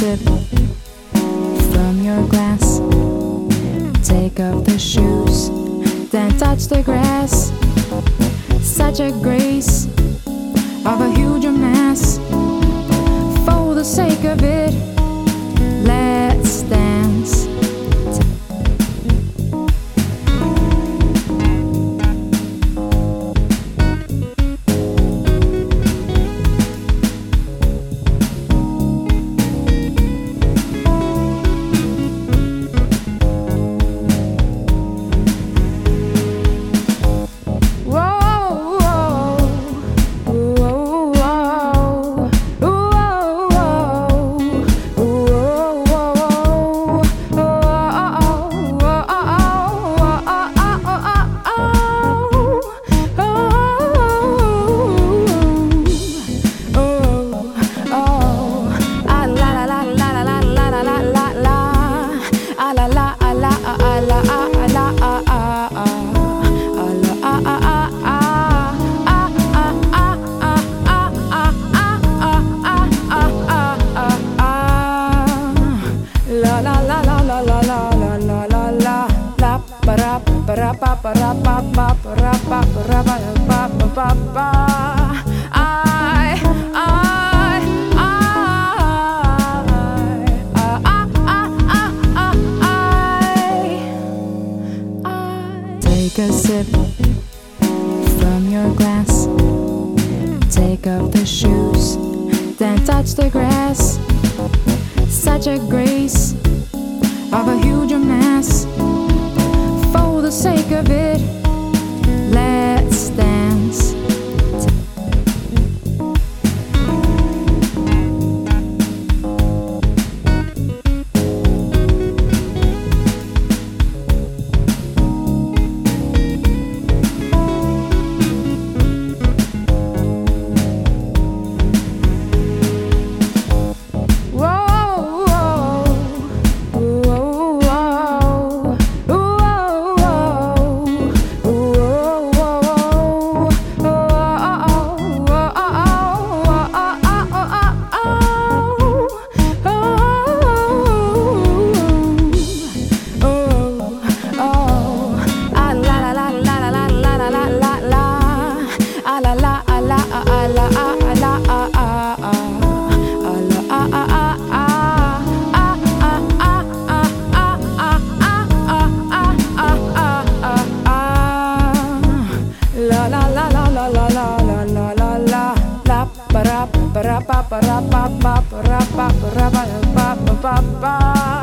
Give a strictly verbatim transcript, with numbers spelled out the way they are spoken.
sip from your glass. Take off the shoes, then touch the grass. Such a grace of a huge mass. For the sake of it, let's dance. Take a sip from your glass. Take off the shoes, then touch the grass. Such a grace of a huge mass. For the sake of it, let's dance. Ba-da-ba-ba-ba-ba-ba-ba-ba-ba-ba-ba-ba-ba-ba